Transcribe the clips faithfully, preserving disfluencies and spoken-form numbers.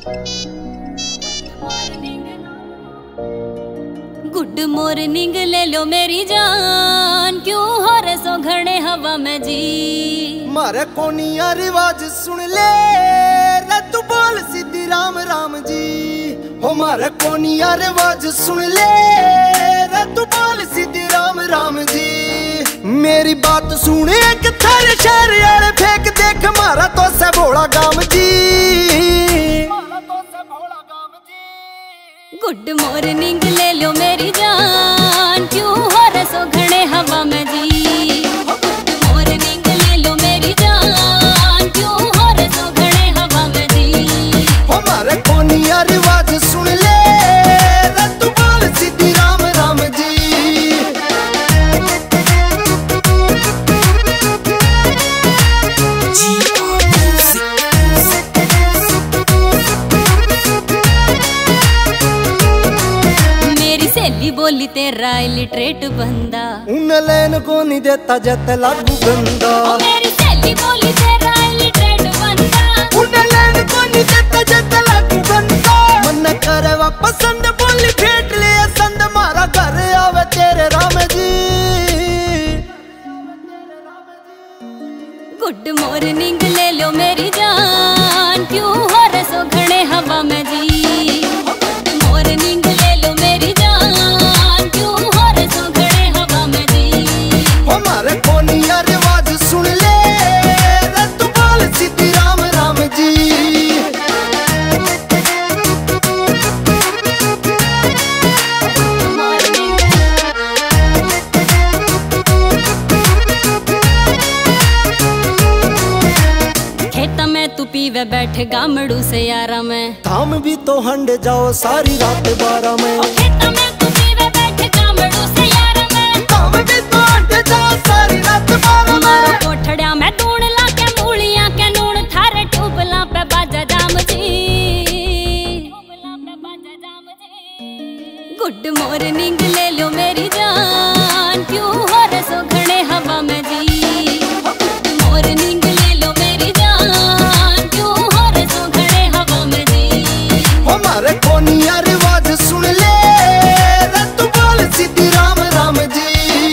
Good morning ले लो मेरी जान, क्यों हो रे सो घड़े हवा में जी। मारे कोनिया रिवाज सुन ले रे तू बोल सीधी राम राम जी। हो मारे कोनिया रिवाज सुन ले रे तू बोल सीधी राम राम जी। मेरी बात सुने एक थारे शहर यार फेंक देख मारा तो से भोला गाम जी। गुड मॉर्निंग ले लो मेरी जान, क्यों हो रे सो घड़े हवा में जी। गुड मॉर्निंग ले लो मेरी जान, क्यों हो रे सो घड़े हवा में जी। हमारे कोनिया रिवाज सुन ले रे तू बोल सीधी राम राम जी। बोली तेरा इलिटरेट बंदा, उन लेन को नहीं देता जत लागू गंदा। ओ मेरी सहेली बोली तेरा इलिटरेट बंदा, उन लेन को नहीं देता जत लागू गंदा। मन करे वा पसंद बोली फेंट ले संद मारा घर आवे तेरे राम जी। गुड मॉर्निंग ले लो मेरी जान, क्यों हो रे सो घड़े हवा में जी। गुड मॉर्निंग ले लो मेरी जान, क्यों हो रे सो घड़े हवा में जी। हमारे कोनिया रिवाज सुन ले रे तू बोल सीधी राम राम जी। खेत में तू पीवे बैठे गामड़ू से यारा में, काम भी तो हंड जाओ सारी रात बारह में। ओ खेत में तू पीवे बैठे गामड़ू से यारा में, काम भी तो हंड जाओ सारी रात बारह में। कोठड़िया में दूण ला के मूलियां के नून थारे ट्यूबला पे बाजा जाम जी। गुड मॉर्निंग ले लो मेरी जान, क्यों हो रे सो घड़े हवा में जी। गुड मॉर्निंग ले लो मेरी जान, क्यों हो रे सो घड़े हवा में जी। हमारे कोनिया रिवाज सुन ले रे तू बोल सीधी राम राम जी।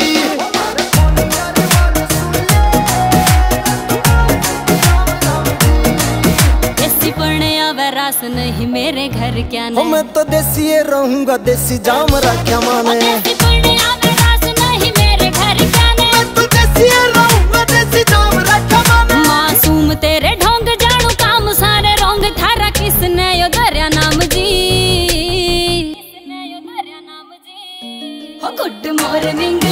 देसी पढ़ने आवे रास नहीं मेरे घर क्या ने। मैं तो देसी रहूंगा देसी जाम रखा माने। देसी पढ़ने आवे रास नहीं मेरे घर क्या ने। मैं तो देसी रहूंगा देसी जाम रखा माने। मासूम तेरे ढोंग जाणू काम सारे रोंग थारा किसने यो दरिया नाम जी। Good morning